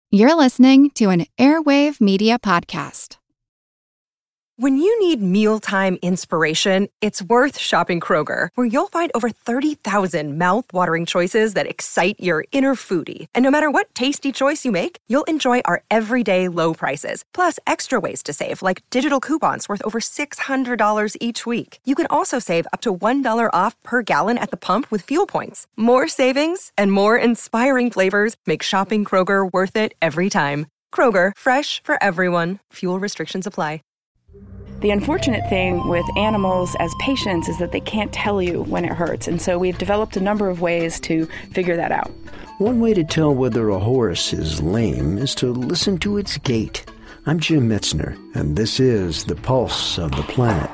You're listening to an Airwave Media Podcast. When you need mealtime inspiration, it's worth shopping Kroger, where you'll find over 30,000 mouth-watering choices that excite your inner foodie. And no matter what tasty choice you make, you'll enjoy our everyday low prices, plus extra ways to save, like digital coupons worth over $600 each week. You can also save up to $1 off per gallon at the pump with fuel points. More savings and more inspiring flavors make shopping Kroger worth it every time. Kroger, fresh for everyone. Fuel restrictions apply. The unfortunate thing with animals as patients is that they can't tell you when it hurts, and so we've developed a number of ways to figure that out. One way to tell whether a horse is lame is to listen to its gait. I'm Jim Metzner, and this is The Pulse of the Planet.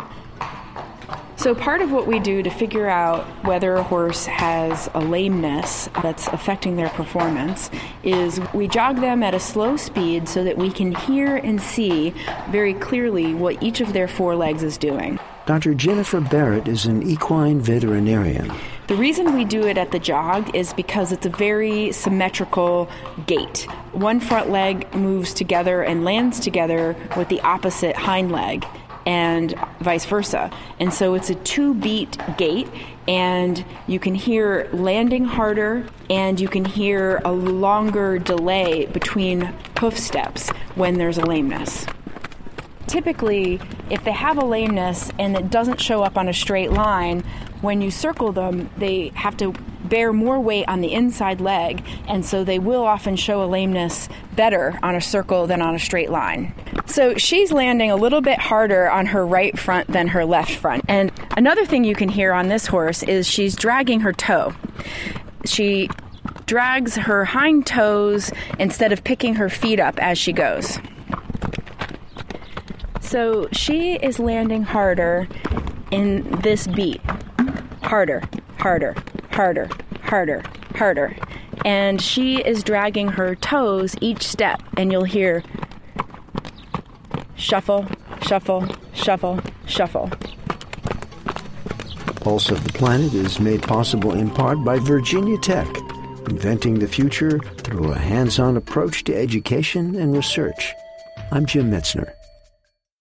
So part of what we do to figure out whether a horse has a lameness that's affecting their performance is we jog them at a slow speed so that we can hear and see very clearly what each of their four legs is doing. Dr. Jennifer Barrett is an equine veterinarian. The reason we do it at the jog is because it's a very symmetrical gait. One front leg moves together and lands together with the opposite hind leg, and vice versa. And so it's a 2-beat gait, and you can hear landing harder, and you can hear a longer delay between hoof steps when there's a lameness. Typically, if they have a lameness and it doesn't show up on a straight line, when you circle them, they have to bear more weight on the inside leg, and so they will often show a lameness better on a circle than on a straight line. So she's landing a little bit harder on her right front than her left front. And another thing you can hear on this horse is she's dragging her toe. She drags her hind toes instead of picking her feet up as she goes. So she is landing harder in this beat. Harder, harder, harder, harder, harder. And she is dragging her toes each step, and you'll hear shuffle, shuffle, shuffle, shuffle. Pulse of the Planet is made possible in part by Virginia Tech, inventing the future through a hands-on approach to education and research. I'm Jim Metzner.